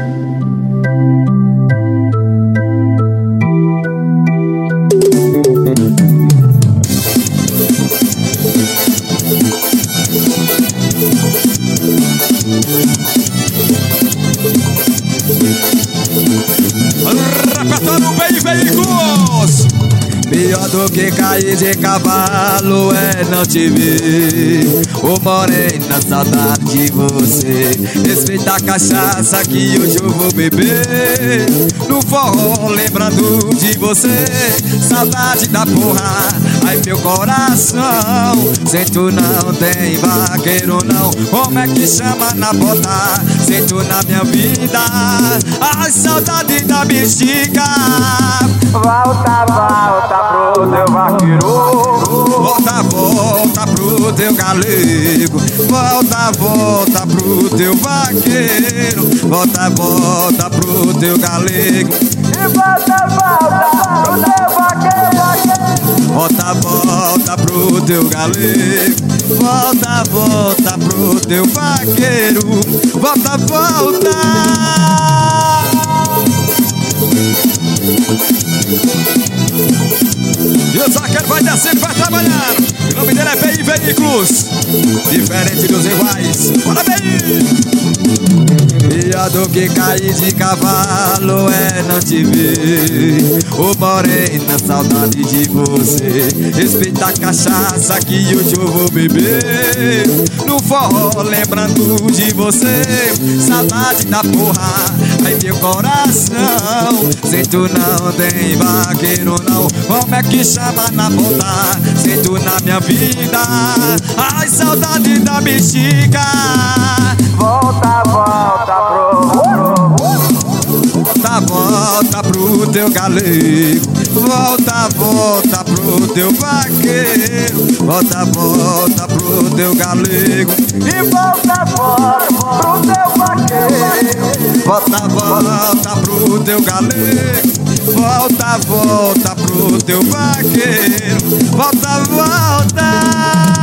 Repertório Bem Veículos. Pior do que cair de cavalo é não te ver. Ô morena, saudade de você. Respeita a cachaça que hoje eu vou beber. No forró lembrando de você. Saudade da porra, ai meu coração. Sem tu não tem vaqueiro não. Como é que chama na bota? Sem tu na minha vida. Ai saudade da bexiga. Volta, volta pro teu vaqueiro. Volta, volta pro teu galego. Volta, volta pro teu vaqueiro. Volta, volta pro teu galego. E volta, volta pro teu vaqueiro. Volta, volta pro teu galego. Volta, volta pro teu vaqueiro. Volta, volta. E o zagueiro vai descendo, vai trabalhar. O nome dele é Bem Veículos. Diferente dos iguais. Bora bem! Pior do que cair de cavalo é não te ver. Ô morena, saudade de você. Respeita a cachaça que hoje eu vou beber. No forró lembrando de você. Saudade da porra, ai meu coração. Sem tu não tem vaqueiro não. Como é que chama na bota? Sem tu na minha vida. Ai saudade da bexiga. Volta, volta Volta, volta pro teu galego. Volta, volta pro teu vaqueiro. Volta, volta pro teu galego. E volta, volta pro teu vaqueiro. Volta, volta pro teu galego. Volta, volta pro teu vaqueiro. Volta, volta.